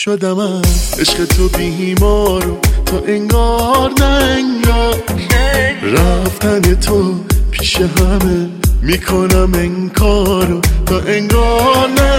شدم از عشق تو بیمارو، تو انگار نه انگار. رفتن تو پیش همه میکنم انکارو، تو انگار نه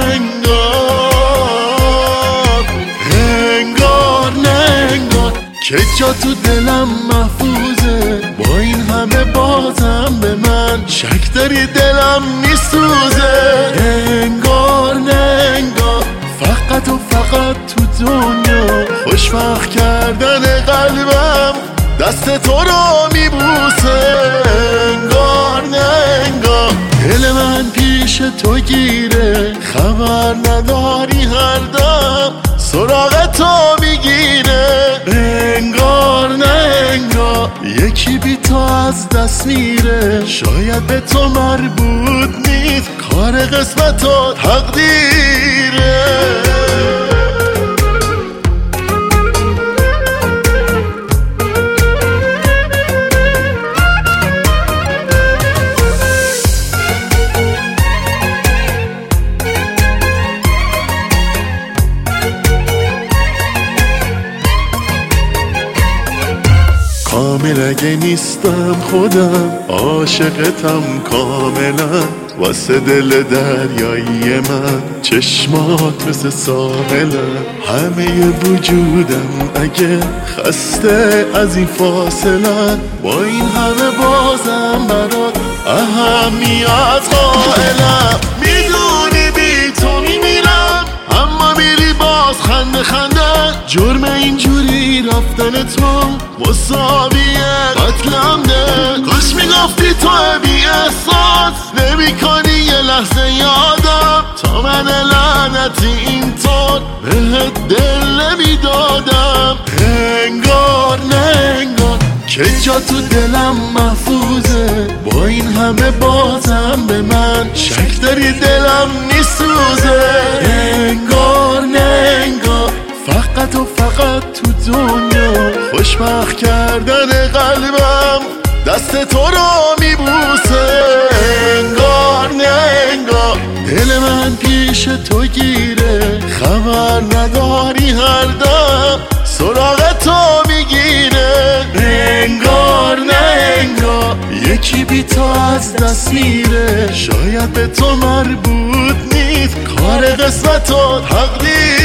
انگار. انگار نه انگار که جا تو دلم محفوظه، با این همه بازم به من شک داری دلم میسوزه. انگار نه انگار فقط و فقط تو دنیا خوشبخت کردن قلبم دست تو رو میبوسه. انگار نه انگار دل من پیش تو گیره، خبر نداری هر دم سراغ تو میگیره. انگار نه انگار یکی بی تو از دست میره، شاید به تو مربوط نیست، کار قسمت و تقدیره. کامل اگه نیستم خودم، عاشقتم کاملا، واسه دل دریایی من چشمات مثل ساحلم. همه وجودم اگه خسته از این فاصله، با این همه بازم برات اهمیت قائلم. میدونی بی تو میمیرم، اما میری باز خنده خنده. جرم اینجوری رفتن تو مساوی قتلم ده. کاش میگفتی تو بی احساس نمی کنی یه لحظه یادم، تا من لعنتی اینطور بهت دل نمیدادم. انگار نه انگار که جا تو دلم محفوظه، با این همه بازم به من شک داری دلم میسوزه. انگار نه انگار فقط و فقط تو دنیا خوشبخت کردن قلبم دست تو رو میبوسه. انگار نه انگار دل من پیش تو گیره، خبر نداری هر دم سراغ تو میگیره. انگار نه انگار یکی بی تو از دست میره، شاید به تو مربوط نیست، کار قسمت و تقدیر.